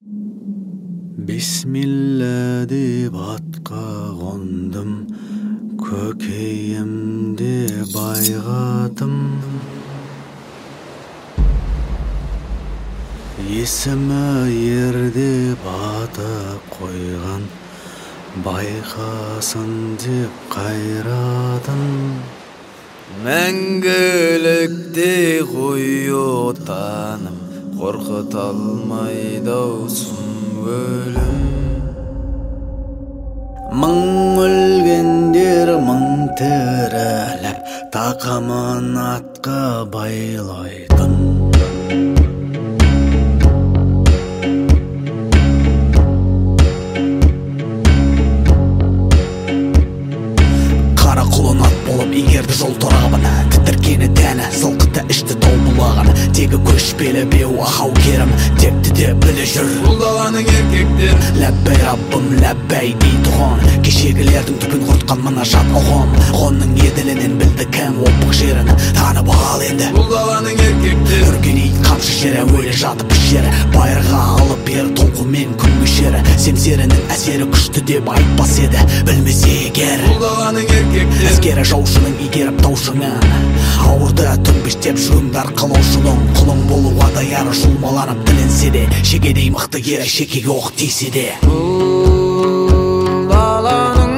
Бисмилла деп атқа қондым, көкейімде байғадым. Есімі ерде бата қойған, байқасын деп қайрадым. Мәңгілікте ғой отаным, қорқыта алмайды-ау сұм өлім. Мың өлгендер мың тіріліп, тақымын атқа байлайтын. Қара құлын ат болып егерді жол торабын, тітіркені тәні, сылқыты ішті тау бұлағын. Тегі көшпелі беу ахау керім, тепті де білі жүр бұл даланың еркектер. Ләббәй раббым, ләббәй дейтұғын, кешегілердің түпін құртқан мына жат ұғым. Ғонның еділінен білді кәң опық жерін, танып ал енді бұл даланың еркектер. Үргенейт қамшы жері, өлі жатып жері, байырға алып бер толқумен күн көшері. Семсерінің әсері күшті деп айтпас еді, білмесе егер бұл даланың еркектер. Әскері жаушының игеріп таушыңын, ауырды түнбештеп жүріңдар қылаушының. Құлың болуға даяры жұлмаланып тілінсе де, шегедей мықты ері шекеге оқ тисе де. Бұл даланың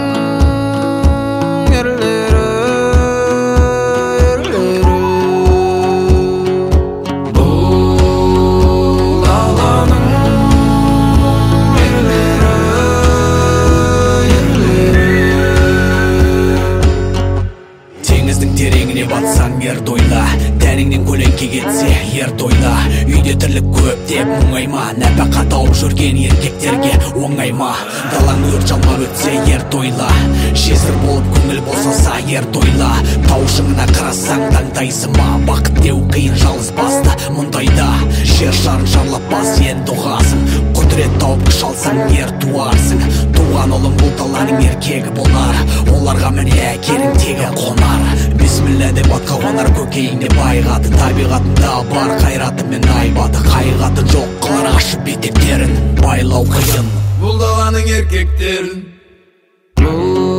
ерлері, бұл даланың ерлері. Теңіздің тереңіне батсаң ер тойла, тәніңнен көлеңке кетсе ер тойла. Үйде тірлік көп деп мұңайма, нәпақа тауып жүрген еркектерге оңайма. Далаң өрт жалмап өтсе ер тойла, жесір болып көңіл босаса ер тойла. Тау шыңына қарасаң таңдайсыма, бақыт деу қиын жалғыз басты мұндайда. Жер шарын шарлап бас енді ұғасың, құдірет тауып күш алсаң ер туарсың. Туған ұлың бұл даланың еркегі болар, оларға міне әкерің тегі қонар. Бисмилла деп атқа қонар көкейіңде байғаты, табиғатында бар қайраты мен айбаты. Қайғатын жоқ қылар ашып бетектерін, байлау қиын бұл даланың еркектерін.